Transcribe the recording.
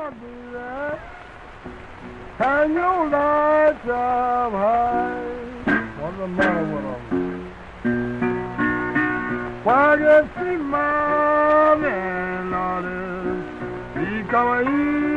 Hang your lights up high. What's the matter with them? Why get see my man on this? He come